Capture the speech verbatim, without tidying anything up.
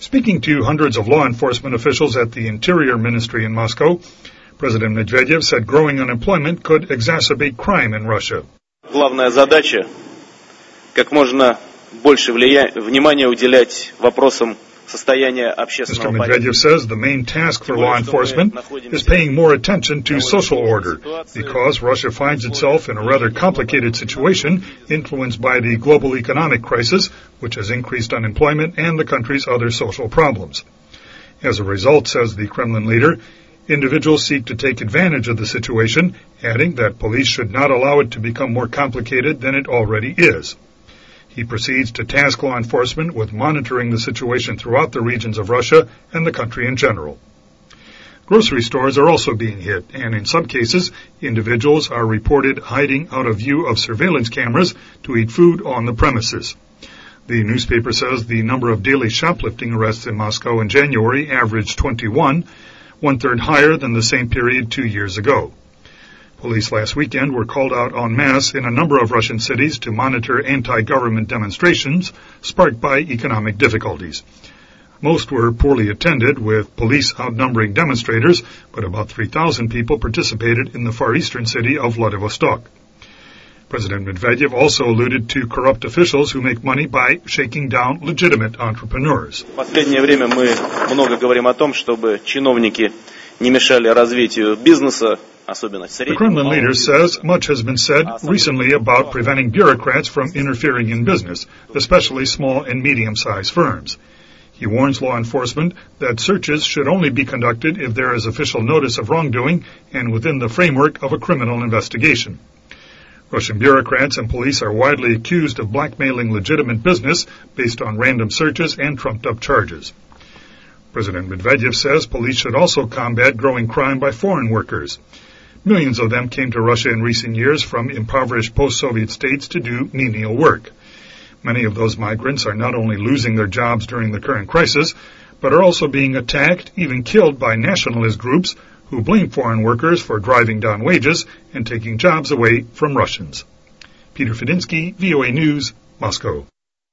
Speaking to hundreds of law enforcement officials at the Interior Ministry in Moscow, President Medvedev said growing unemployment could exacerbate crime in Russia. Главная задача – как можно больше внимания уделять вопросам состояния общественного порядка. Mister Medvedev says the main task for law enforcement is paying more attention to social order because Russia finds itself in a rather complicated situation influenced by the global economic crisis, which has increased unemployment and the country's other social problems. As a result, says the Kremlin leader, individuals seek to take advantage of the situation, adding that police should not allow it to become more complicated than it already is. He proceeds to task law enforcement with monitoring the situation throughout the regions of Russia and the country in general. Grocery stores are also being hit, and in some cases, individuals are reported hiding out of view of surveillance cameras to eat food on the premises. The newspaper says the number of daily shoplifting arrests in Moscow in January averaged twenty-one, one-third higher than the same period two years ago. Police last weekend were called out en masse in a number of Russian cities to monitor anti-government demonstrations sparked by economic difficulties. Most were poorly attended, with police outnumbering demonstrators, but about three thousand people participated in the far eastern city of Vladivostok. President Medvedev also alluded to corrupt officials who make money by shaking down legitimate entrepreneurs. В последнее время мы много говорим о том, чтобы чиновники не мешали развитию бизнеса. The Kremlin leader says much has been said recently about preventing bureaucrats from interfering in business, especially small and medium-sized firms. He warns law enforcement that searches should only be conducted if there is official notice of wrongdoing and within the framework of a criminal investigation. Russian bureaucrats and police are widely accused of blackmailing legitimate business based on random searches and trumped-up charges. President Medvedev says police should also combat growing crime by foreign workers. Millions of them came to Russia in recent years from impoverished post-Soviet states to do menial work. Many of those migrants are not only losing their jobs during the current crisis, but are also being attacked, even killed by nationalist groups who blame foreign workers for driving down wages and taking jobs away from Russians. Peter Fedinsky, V O A News, Moscow.